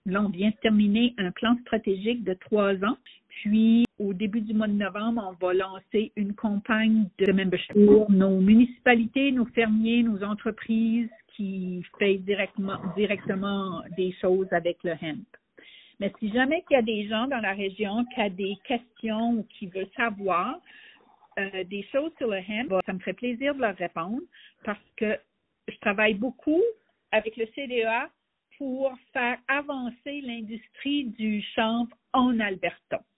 Là, on vient de terminer un plan stratégique de 3 ans. Puis, au début du mois de novembre, on va lancer une campagne de membership pour nos municipalités, nos fermiers, nos entreprises qui font directement des choses avec le hemp. Mais si jamais il y a des gens dans la région qui ont des questions ou qui veulent savoir des choses sur le hemp, ça me ferait plaisir de leur répondre parce que je travaille beaucoup avec le CDA pour faire avancer l'industrie du chanvre en Alberta.